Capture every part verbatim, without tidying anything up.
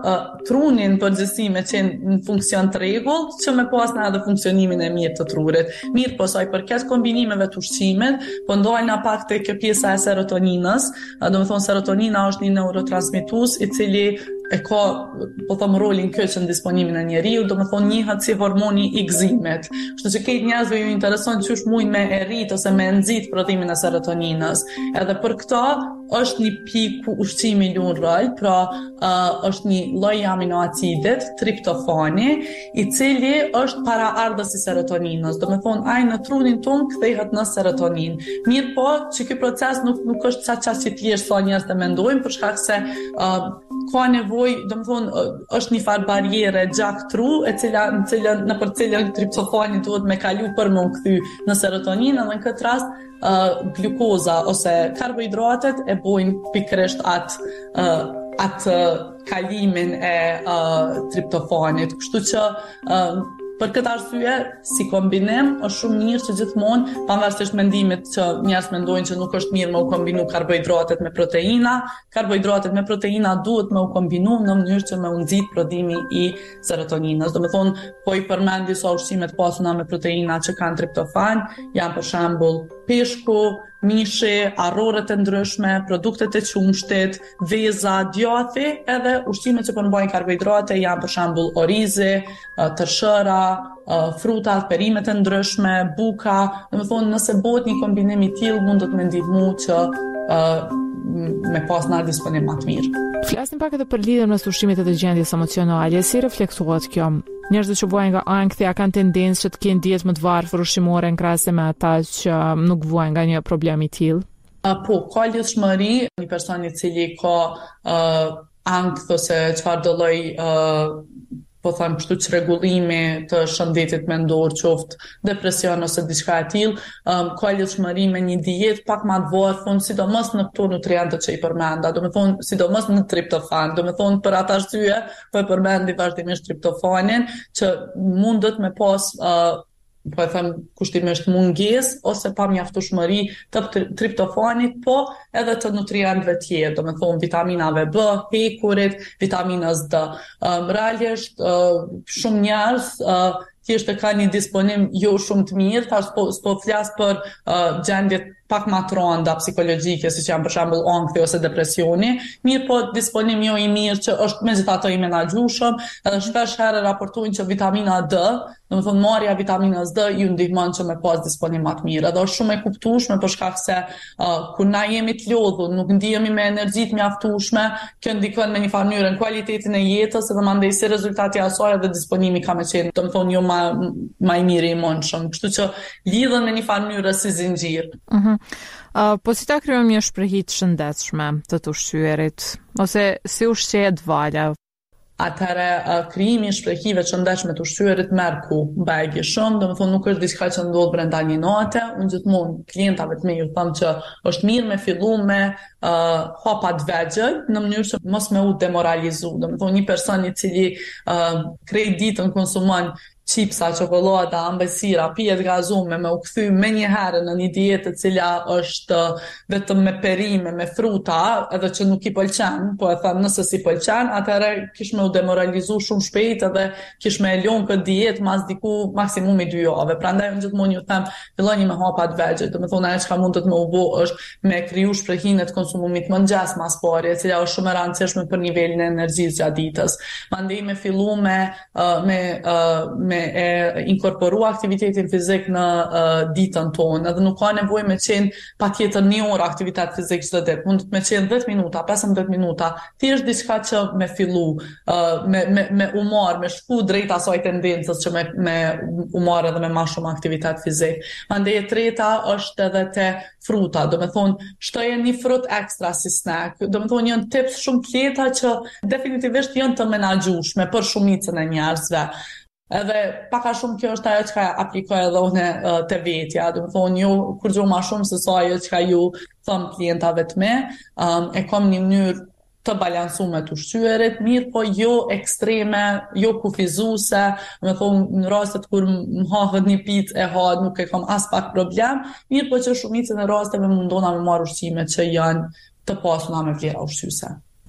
uh, trunin përgjithësi me qenë në funksion të rregullt, që me pas në edhe funksionimin e mirë të trurit. Mirë po sa i përket kombinimeve të ushqimit, po ndojna pak te kjo pjesa e serotoninës. Uh, do të thonë serotonina është një neurotransmitues i cili e ka, po thëmë, rolin këtë në disponimin e njeriu, do më thonë njihet si hormoni i gëzimit. Kështu që këtë njerëzve ju intereson që është mujnë me erit ose me nxit prodhimin e serotoninës. Edhe për këta është një pikë ku ushqimi luan rol, pra uh, është një lloj aminoacidit, triptofani, i cili është paraardhës i serotoninës. Do më thonë ai në trunin ton kthehet në serotonin. Mirë po, që ky proces nuk nuk është sa çast i thjesht sa njerëzit e mendojnë, për shkak se uh, ka nevojë, do të thonë, është një farë barriere gjak tru, e cila në cilën në për cilën triptofani duhet me kalu për më kthy në serotoninë, dhe në këtë rast uh, glukoza ose karbohidratet e bojnë pikërisht atë uh, atë kalimin e uh, triptofanit. Kështu që uh, për këtë arsye, si kombinim, është shumë mirë që gjithmonë, pavarësisht mendimit që njerëz mendojnë që nuk është mirë me u kombinu karbohidratet me proteina, karbohidratet me proteina duhet me u kombinu në mënyrë që me u nxit prodhimi i serotoninës. Do të thonë, po i përmend disa ushqime të pasuna me proteina që kanë triptofan, janë për shembull peshku, mishi, arroret e ndryshme, produktet e qumshtit, veza, djathi, edhe ushqimet që përmbajnë karbohidrate janë për shembull orizi, tërshëra, frutat, perimet e ndryshme, buka. Do të thonë, nëse bëhet një kombinim i tillë, mund të më ndihmu që uh, me pas në disponim më të mirë. Flasim pak edhe për lidhjen mes ushqimit dhe gjendjes emocionale. Si reflektohet kjo? Njerëzit që vuajnë nga ankthja kanë tendencë që të kenë dietë më të varfër ushqimore në krahasim me ata që nuk vuajnë nga një problem i tillë. Po, ka lidhshmëri, një person i cili ka uh, ankth ose çfarë do lloj uh, po them kështu çrregullimi të shëndetit mendor, qoftë depresion ose diçka e tillë, um, ka lidhshmëri me një dietë pak më të varfër, sidomos në këto nutrientë që i përmenda, do të thonë sidomos në triptofan, do të thonë për atë arsye po e përmendi vazhdimisht triptofanin, që mundet me pas uh, po e them kushtimisht mungesë ose pamjaftueshmëri të triptofanit, po edhe të nutrientëve tjerë, do të thonë vitaminave B, hekurit, vitaminës D. Um, realisht uh, shumë njerëz uh, thjesht e kanë një disponim jo shumë të mirë, tash po po flas për uh, gjendjet pak më të rënda psikologjike, siç janë për shembull ankthi ose depresioni, mirë po disponim jo i mirë që është megjithatë i menaxhueshëm, edhe shpesh herë raportojnë që vitamina D, do të thonë marrja e vitaminës D ju ndihmon që me pas disponim më të mirë. Edhe është shumë e kuptueshme për shkak se uh, kur na jemi të lodhur, nuk ndihemi me energji të mjaftueshme, kjo ndikon me një farë mënyrë në cilësinë e jetës, edhe mandej si rezultati i asaj edhe disponimi ka më qenë, do të thonë jo më më i mirë i mundshëm. Kështu që lidhen me një farë mënyrë si zinxhir. Mhm. Uh, po si ta krijojmë një shprehje të shëndetshme të të ushqyerit, ose si ushqehet vala? Atëherë uh, krijimi i shprehjeve të shëndetshme të ushqyerit merr ku mbajë shumë, domethënë nuk është diçka që ndodh brenda një nate. Unë gjithmonë klientave të mi ju them që është mirë me fillu me uh, hapa të vegjël në mënyrë që mos me u demoralizu. Domethënë një person i cili uh, krejt ditën konsumon çipsa, çokoladë, ambësira, pijet gazume, me u kthy me një herë në një dietë e cila është vetëm me perime, me fruta, edhe që nuk i pëlqen, po e them nëse si pëlqen, atëherë kish me u demoralizu shumë shpejt edhe kish me e lënë këtë dietë mas diku maksimumi dy javë. Prandaj unë gjithmonë ju them, filloni me hapa të vegjël. Domethënë ajo çka mund të më u bë është me kriju shprehinë të konsumimit mëngjes mas pore, e cila është shumë e rëndësishme për nivelin e energjisë gjatë ditës. Mandej me fillu me uh, me uh, me e inkorporu aktivitetin fizik në uh, ditën tonë, edhe nuk ka nevojë me qenë patjetër një orë aktivitet fizik çdo ditë, mund të me qenë dhjetë minuta, pesëmbëdhjetë minuta, thjesht diçka që me fillu, uh, me me me u marr, me shku drejt asaj tendencës që me me u marr edhe me më shumë aktivitet fizik. Mandej e treta është edhe te fruta, do të thonë shtoje një frut ekstra si snack, do të thonë janë tips shumë të lehta që definitivisht janë të menaxhueshme për shumicën e njerëzve. Edhe paka shumë kjo është ajo që aplikoj edhe unë uh, të vetja, do të thonë ju kur gjo ma shumë se sa ajo që ju thëm klientave të me, um, e kom një mënyrë të balansuar të ushqyerit, mirë po jo ekstreme, jo kufizuese, do të thonë në rastet kur më hahet një picë e ha, nuk e kam as pak problem, mirë po që shumicën e rasteve mundona me marrë ushqime që janë të pasuna me vlera ushqyese.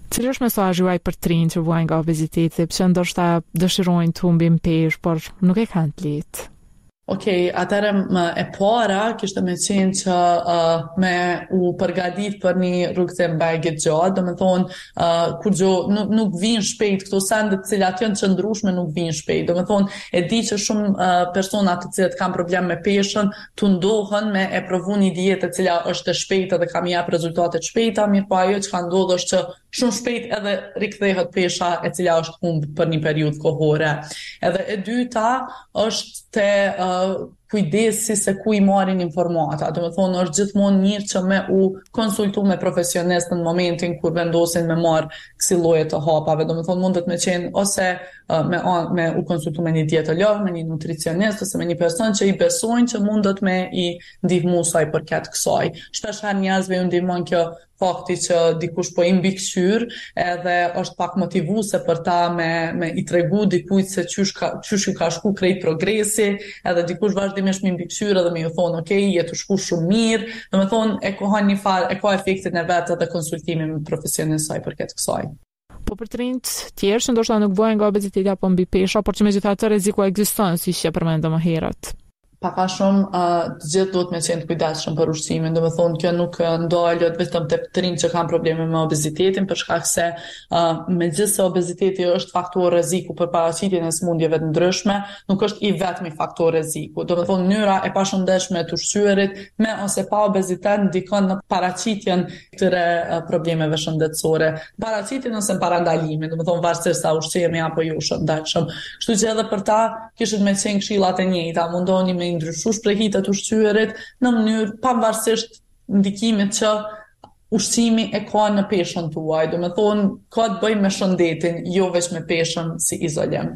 Cili është mesazhi juaj për trinj që vuajnë nga obeziteti, pse ndoshta dëshirojnë të humbin peshë, por nuk e kanë të lehtë? Okej, okay, atëre më e para kishte me qenë që uh, me u përgadit për një rrugë të mbajgjet gjatë, do me thonë, uh, kur gjo nuk, nuk vinë shpejt, këto sendet cilat janë qëndrueshme nuk vinë shpejt, do me thonë, e di që shumë uh, persona të cilët kanë problem me peshën, të ndohen me e provu një dietë e cila është e shpejtë dhe kam jap rezultate të shpejta, mirë po ajo që ka ndodhur është që shumë shpejt edhe rikthehet pesha e cila është humbë për një periudhë kohore. Edhe e dyta është te uh, kujdesi se ku i marrin informata. Do të thonë është gjithmonë mirë që me u konsultu me profesionist në momentin kur vendosin me marr kësi lloje të hapave. Do të thonë mundet me qenë ose uh, me, me u konsultu me një dietolog, me një nutricionist ose me një person që i besojnë që mundet me i ndihmu sa i përket kësaj. Shpesh herë njerëzve u ndihmon kjo fakti që dikush po i mbikëqyr edhe është pak motivuese për ta me, me i tregu dikujt se qysh, ka, qysh ju ka shku krejt progresi, edhe dikush vazhdimisht me i mbikëqyr edhe me ju thonë, ok, jetu shku shumë mirë, dhe me thonë, e ka një farë, e ka efektin e vetë edhe konsultimi me profesionistë sa i përket kësaj. Po për të rinjt tjerë që ndoshta nuk vojnë nga obeziteti apo mbi pesha, por që megjithatë rreziku ekziston, siç e përmendëm më herët. Paka shumë, uh, të gjithë duhet me qenë të kujdesshëm për ushqimin, do me thonë kjo nuk ndalët vetëm të trinj që kanë probleme me obezitetin, për shkak se uh, me gjithë se obeziteti është faktor rreziku për paraqitjen e sëmundjeve të ndryshme, nuk është i vetmi faktor rreziku. Do me thonë mënyra e pashëndetshme të ushqyerit me ose pa obezitet ndikon në paraqitjen këtyre uh, problemeve shëndetësore, paraqitjen ose në parandalimin, do me thonë varësisht sa ushqemi apo jo shëndetshëm. Kështu që edhe për ta kishin me qenë këshillat e njëjta, mundoni me ndryshu shprehitet ushqyerit në mënyrë pavarësisht ndikimit që ushqimi e ka në peshën tuaj. Do me thonë, ka të bëjë me shëndetin, jo veç me peshën si izolim.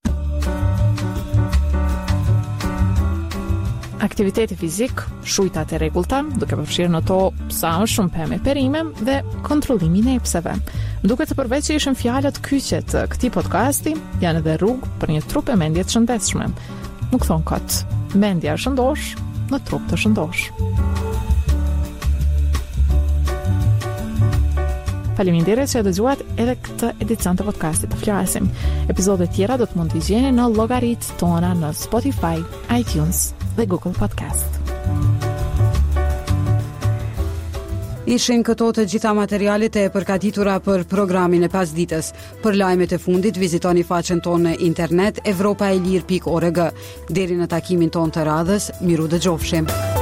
Aktiviteti fizik, shujtat e rregullta, duke përfshirë në to sa më shumë pemë perime dhe kontrollimin e epseve. Duke të përveç që ishin fjalët kyçe të këtij podcasti, janë edhe rrugë për një trup e mendje të shëndetshme. Nuk thon kot, mendja është shëndosh, në trup të shëndosh. Faleminderit që e dëgjuat edhe këtë edicion të podcastit të flasim. Episodet tjera do të mund t'i gjeni në llogaritë tona në Spotify, iTunes dhe Google Podcast. Ishin këto të gjitha materialet e përgatitura për programin e pasdites. Për lajmet e fundit vizitoni faqen tonë në internet evropaelir pikë org. Deri në takimin tonë të radhës, miru dëgjofshim.